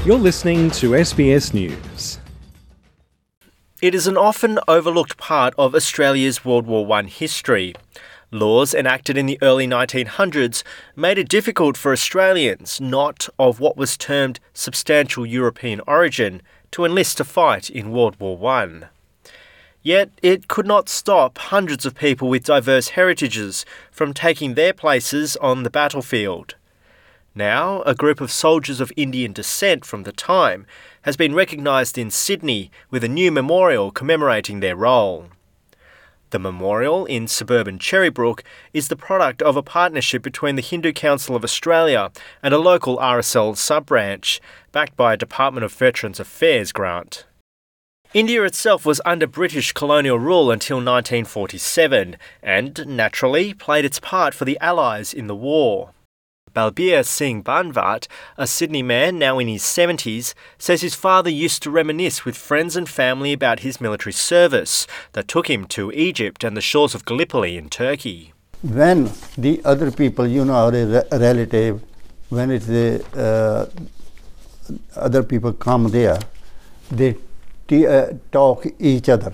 You're listening to SBS News. It is an often overlooked part of Australia's World War I history. Laws enacted in the early 1900s made it difficult for Australians not of what was termed substantial European origin to enlist to fight in World War I. Yet it could not stop hundreds of people with diverse heritages from taking their places on the battlefield. Now, a group of soldiers of Indian descent from the time has been recognised in Sydney with a new memorial commemorating their role. The memorial in suburban Cherrybrook is the product of a partnership between the Hindu Council of Australia and a local RSL sub-branch, backed by a Department of Veterans Affairs grant. India itself was under British colonial rule until 1947 and, naturally, played its part for the Allies in the war. Balbir Singh Banvat, a Sydney man now in his 70s, says his father used to reminisce with friends and family about his military service that took him to Egypt and the shores of Gallipoli in Turkey. When the other people, our relative, when it's other people come there, they talk each other.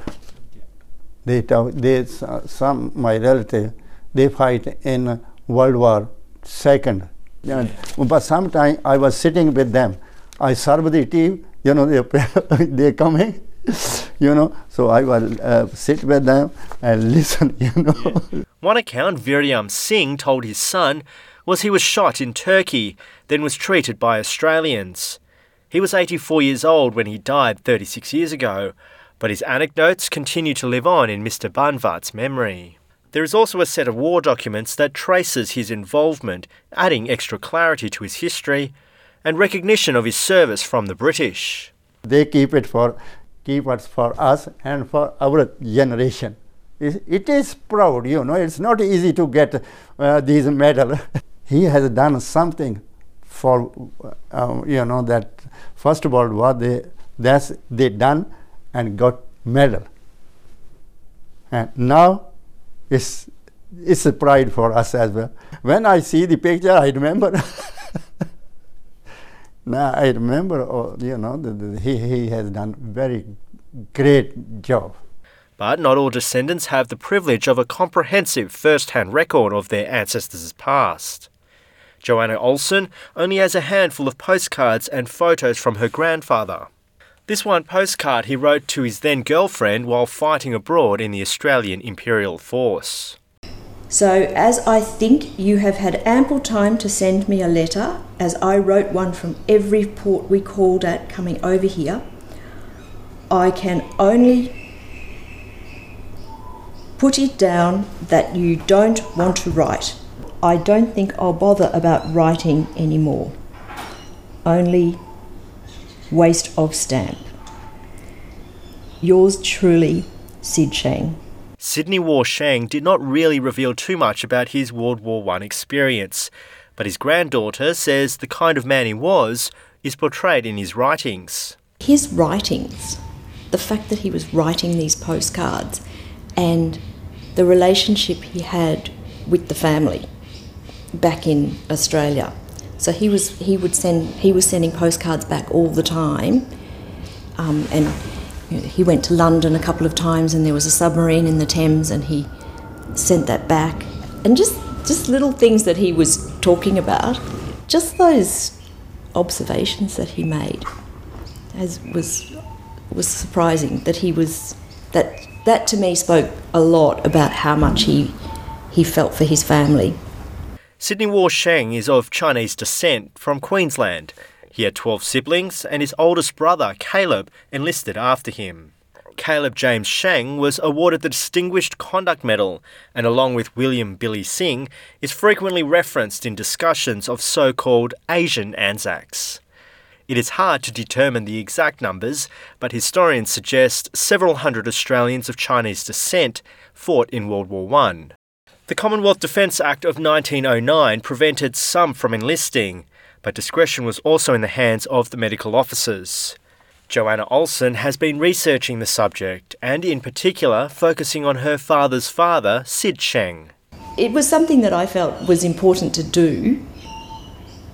Some my relative, they fight in World War II. But sometimes I was sitting with them. I serve the tea, they're coming, so I will sit with them and listen, One account Viryam Singh told his son was he was shot in Turkey, then was treated by Australians. He was 84 years old when he died 36 years ago, but his anecdotes continue to live on in Mr. Banvat's memory. There is also a set of war documents that traces his involvement, adding extra clarity to his history and recognition of his service from the British. They keep it for us and for our generation. It is proud, it's not easy to get these medals. He has done something for, that First World War, they done and got medal. And now, it's a pride for us as well. When I see the picture, I remember. Now I remember, he has done very great job. But not all descendants have the privilege of a comprehensive first-hand record of their ancestors' past. Joanna Olsen only has a handful of postcards and photos from her grandfather. This one postcard he wrote to his then-girlfriend while fighting abroad in the Australian Imperial Force. So, as I think you have had ample time to send me a letter, as I wrote one from every port we called at coming over here, I can only put it down that you don't want to write. I don't think I'll bother about writing anymore. Only waste of stamp. Yours truly, Sid Shang. Sydney War Shang did not really reveal too much about his World War I experience, but his granddaughter says the kind of man he was is portrayed in his writings. His writings, the fact that he was writing these postcards and the relationship he had with the family back in Australia. So he was sending postcards back all the time, and he went to London a couple of times, and there was a submarine in the Thames, and he sent that back. And just little things that he was talking about, just those observations that he made, was surprising. That to me spoke a lot about how much he felt for his family. Sydney War Shang is of Chinese descent from Queensland. He had 12 siblings and his oldest brother, Caleb, enlisted after him. Caleb James Shang was awarded the Distinguished Conduct Medal and, along with William Billy Singh, is frequently referenced in discussions of so-called Asian Anzacs. It is hard to determine the exact numbers, but historians suggest several hundred Australians of Chinese descent fought in World War I. The Commonwealth Defence Act of 1909 prevented some from enlisting, but discretion was also in the hands of the medical officers. Joanna Olsen has been researching the subject and, in particular, focusing on her father's father, Sid Shang. It was something that I felt was important to do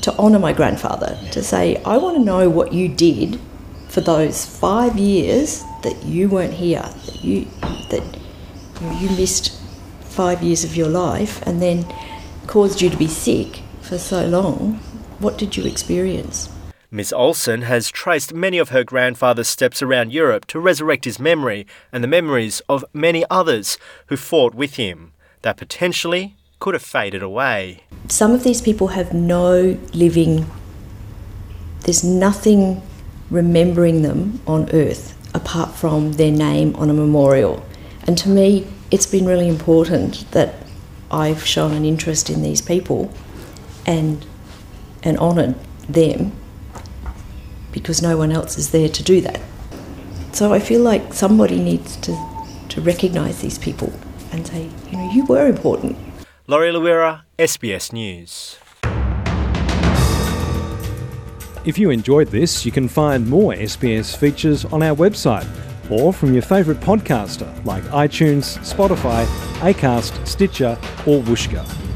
to honour my grandfather, to say, I want to know what you did for those 5 years that you weren't here, that you missed 5 years of your life and then caused you to be sick for so long. What did you experience? Ms. Olsen has traced many of her grandfather's steps around Europe to resurrect his memory and the memories of many others who fought with him that potentially could have faded away. Some of these people have no living, there's nothing remembering them on earth apart from their name on a memorial. And to me, it's been really important that I've shown an interest in these people and honoured them, because no one else is there to do that. So I feel like somebody needs to recognise these people and say, you were important. Laurie Luera, SBS News. If you enjoyed this, you can find more SBS features on our website or from your favourite podcaster like iTunes, Spotify, Acast, Stitcher or Whooshkaa.